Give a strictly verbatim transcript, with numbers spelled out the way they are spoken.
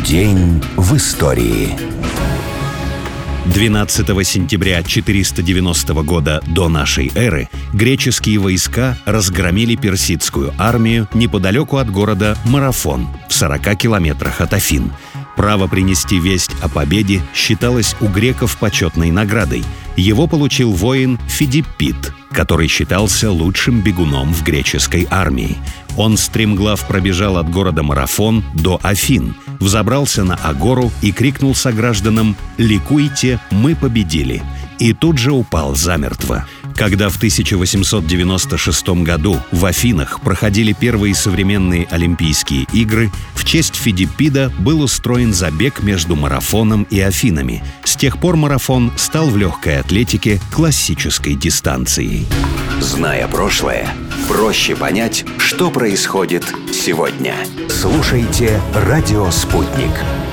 День в истории. двенадцатого сентября четыреста девяностого года до нашей эры греческие войска разгромили персидскую армию неподалеку от города Марафон, в сорока километрах от Афин. Право принести весть о победе считалось у греков почетной наградой. Его получил воин Фидиппид, который считался лучшим бегуном в греческой армии. Он стремглав пробежал от города Марафон до Афин, взобрался на агору и крикнул согражданам: «Ликуйте, мы победили!» и тут же упал замертво. Когда в тысяча восемьсот девяносто шестом году в Афинах проходили первые современные Олимпийские игры, в честь Фидиппида был устроен забег между Марафоном и Афинами. С тех пор марафон стал в легкой атлетике классической дистанцией. Зная прошлое, проще понять, что происходит сегодня. Слушайте «Радио Спутник».